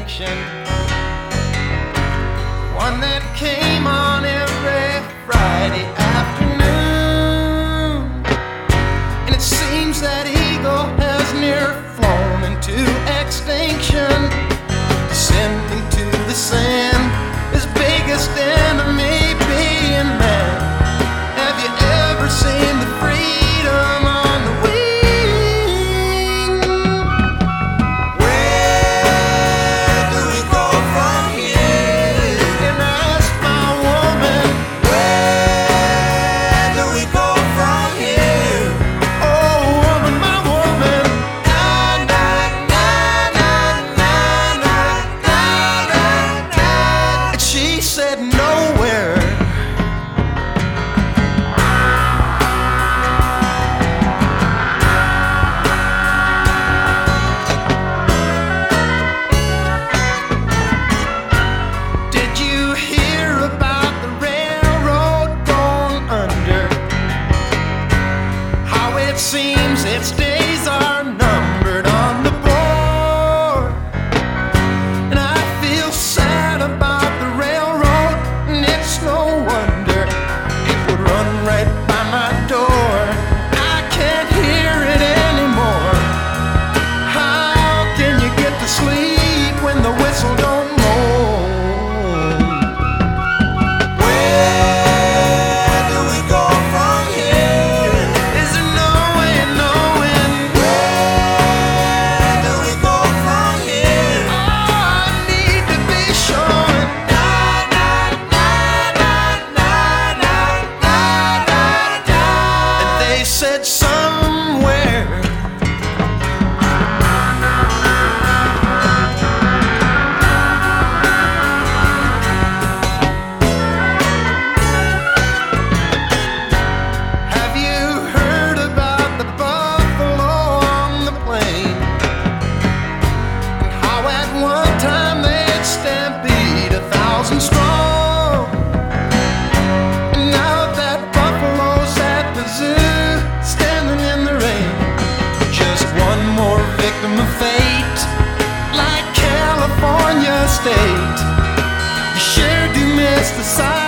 extinction, one that came on every Friday afternoon. And it seems that eagle has near flown into extinction, descending to the sand, his biggest enemy being man. Have you ever seen the freedom on the wing? Where do we go from here? And I asked my woman, where do we go from here? Oh, woman, my woman, na na na na na na na na na. And she said nowhere. Did you hear about the railroad going under? How it seems its days are numbered on the board. And I feel sad about the railroad, and it's no wonder it would run right by my door. I can't hear it anymore. How can you get to sleep when the whistle don't moan? Where do we go from here? Is there no way of knowing? Where do we go from here? Oh, I need to be sure. Na na na na na na na na na. And they said somewhere. Have you heard about the buffalo on the plain? And how at one time they'd stampede 1,000 strong? And now that buffalo's at the zoo, standing in the rain, just one more victim of fate, like California State. You sure do miss the sight